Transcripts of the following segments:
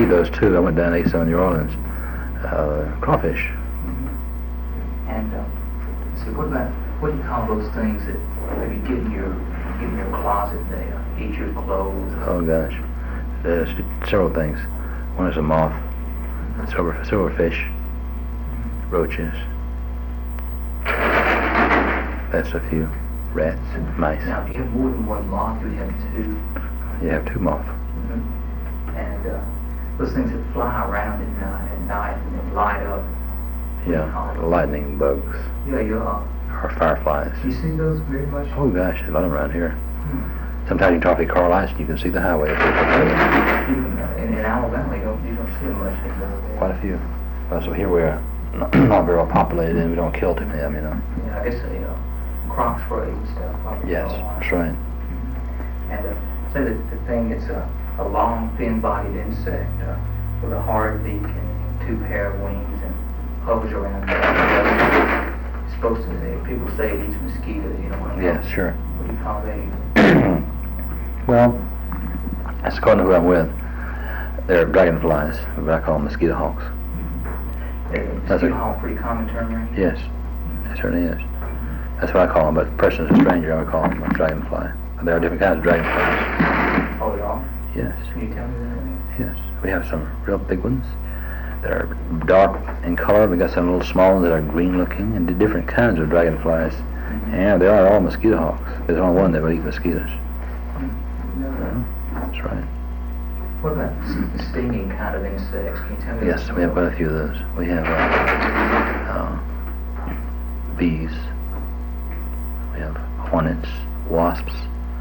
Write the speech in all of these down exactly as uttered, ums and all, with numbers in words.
eat those too. I went down and ate some in New Orleans. Uh, crawfish. Mm-hmm. And um, so, what about what do you call those things that maybe get in your get in your closet? They uh, eat your clothes. Oh gosh, there's several things. One is a moth, silver silverfish, roaches. That's a few. Rats, mice. Now, if you have more than one moth, you have two. You have two moths. Mm-hmm. And uh, those things that fly around at night, at night and then light up. Yeah, lightning bugs. Yeah, yeah. Or fireflies. You see those very much? Oh gosh, a lot of them around here. Hmm. Sometimes you can talk to Carl Ice and you can see the highway. Even uh, in, in Alabama, you don't, you don't see them much anymore. Quite a few. Well, so here we're not, not very well populated and we don't kill too many of them, you know. Yeah, I guess, uh, you know, croc spray and stuff. Like yes, that's right. Mm-hmm. And uh, say that the thing, it's a, a long, thin-bodied insect uh, with a hard beak and two pair of wings and hovers around there. It's supposed to, uh, people say it eats mosquitoes, you know what I mean? Yeah, sure. What do you call that? Well, that's according to who I'm with. They're dragonflies, but I call them mosquito hawks. Mm-hmm. Mosquito hawk, pretty common term, right? Yes, it certainly is. That's what I call them, but the person is a stranger, I would call them a dragonfly. But there are different kinds of dragonflies. Oh, they are? Yes. Can you tell me that? Yes. We have some real big ones that are dark in color. We got some little small ones that are green looking, and the different kinds of dragonflies. Mm-hmm. And they are all mosquito hawks. There's only one that would eat mosquitoes. Mm-hmm. No, no. That's right. What about the stinging kind of insects? Can you tell me? Yes, we have quite a few of those. We have uh, uh, bees. We have hornets, wasps,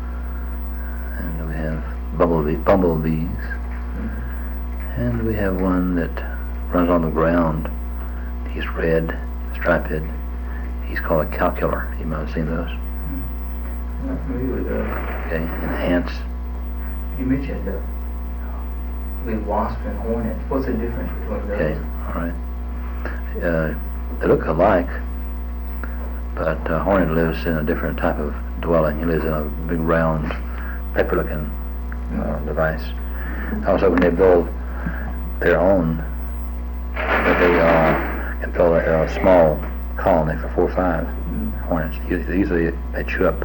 and we have bumblebee, bumblebees. Mm-hmm. And we have one that runs on the ground. He's red, striped. He's called a calcular. You might have seen those. Mm-hmm. I'm not familiar with those. Okay, and ants. You mentioned uh, the wasp and hornet. What's the difference between those? Okay, all right. Uh, they look alike, but uh, hornet lives in a different type of dwelling. He lives in a big round, paper-looking uh, device. Also, when they build their own, that they uh, can build a, a small colony for four or five mm-hmm. hornets. Usually, they chew up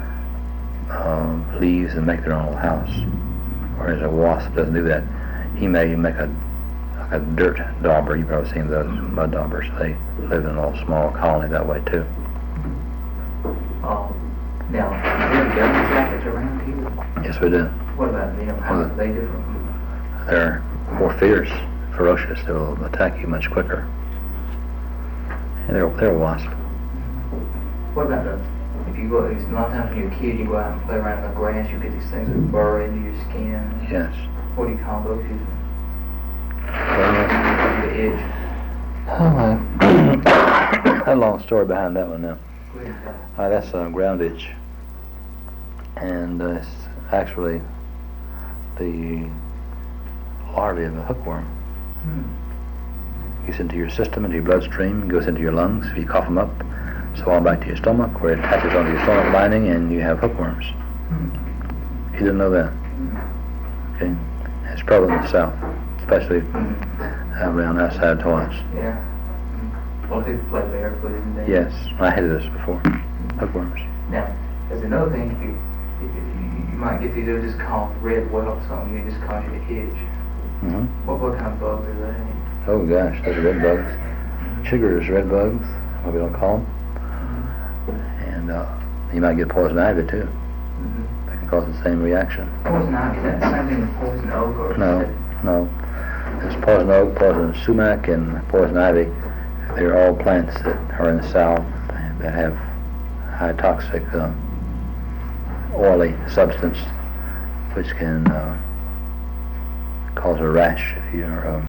um, leaves and make their own little house. Whereas a wasp doesn't do that. He may make a like a dirt dauber. You've probably seen those mud daubers. They live in a little small colony that way too. Oh, now, are there yellow jackets around here? Yes, we do. What about them? How are they different? They're more fierce, ferocious. They'll attack you much quicker. And they're they're a wasp. What about the? If you go, a lot of times when you're a kid, you go out and play around in the grass. You get these things that burrow into your skin. Yes. What do you call those? Well, the edge. Oh, a long story behind that one now. That? Uh, that's a ground itch, and uh, it's actually the larvae of a hookworm. Hmm. Gets into your system, into your bloodstream, goes into your lungs. If you cough them up, so on back to your stomach, where it attaches onto your stomach lining, and you have hookworms. Hmm. You didn't know that? Hmm. Okay. It's probably in the South, especially uh, around outside toilets. Yeah. Mm-hmm. Well, people play barefoot, isn't they? Yes, I hated this before. Mm-hmm. Hookworms. Now, there's another thing. If you, if you, you might get these, they're just called red welts on you. It just cause you to itch. Mm-hmm. What, what kind of bugs are they? Oh gosh, those are red bugs. Sugar's red bugs, what we don't call them. Mm-hmm. And uh, you might get poison ivy too. Mm-hmm. That can cause the same reaction. Poison ivy, is that the same thing as poison oak? Or no, no. There's poison oak, poison sumac, and poison ivy. They're all plants that are in the South that have high toxic, uh, oily substance, which can uh, cause a rash if you're uh,